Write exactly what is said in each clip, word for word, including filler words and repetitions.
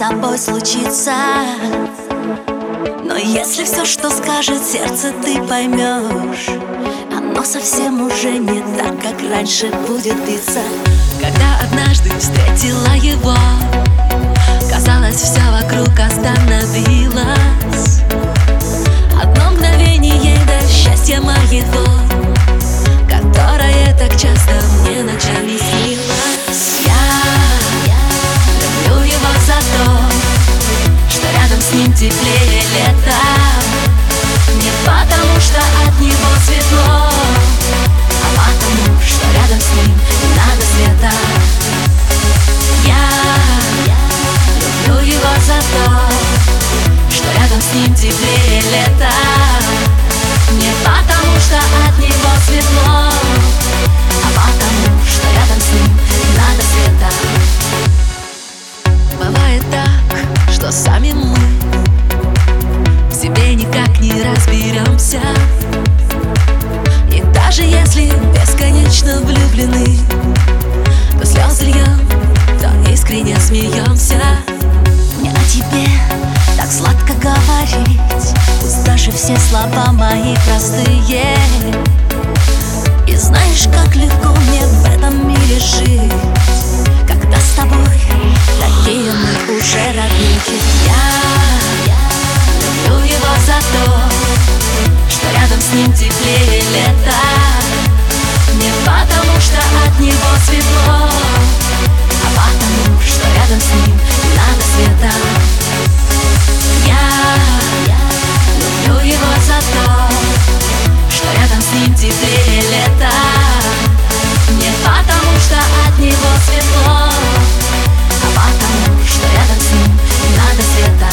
тобой случится. Но если все, что скажет сердце, ты поймешь, оно совсем уже не так, как раньше будет биться. Когда однажды встретила его, казалось, все вокруг остановилось. Одно мгновение до счастья моего, которое так часто мне ночами снилось. Я люблю его за то, что рядом с ним теплее лета. Не потому что от него светло, а потому что рядом с ним не надо света. Я люблю его за то, что рядом с ним теплее лета. Не потому что от него светло, а потому что рядом с ним не надо света. Бывает так, что сами мы в себе никак не разберемся. И даже если бесконечно влюблены, то слезы льем, то искренне смеемся. Мне о тебе так сладко говорить, пусть даже все слова мои простые. И знаешь, как легко мне в этом мире жить, когда с тобой такие мы уже родники. Я люблю его за то, что рядом с ним теплее лета. Не потому что от него светло, а потому что рядом с ним не надо света. Я люблю его за то, что рядом с ним теплее лета. Не потому что от него светло, а потому что рядом с ним не надо света.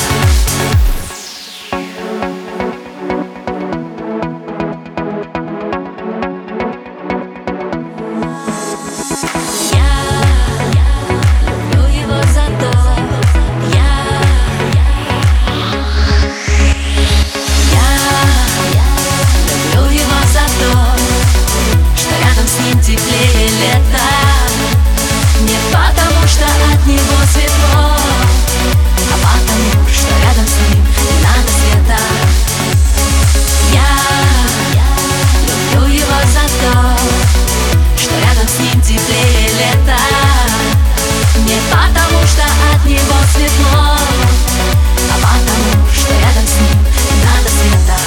Теплее лета. Не потому что от него светло, а потому что рядом с ним не надо света. Я люблю его за то, что рядом с ним теплее лета. Не потому что от него светло, а потому что рядом с ним не надо света.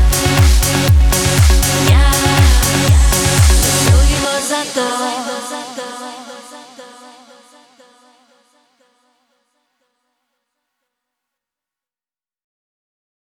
Todo.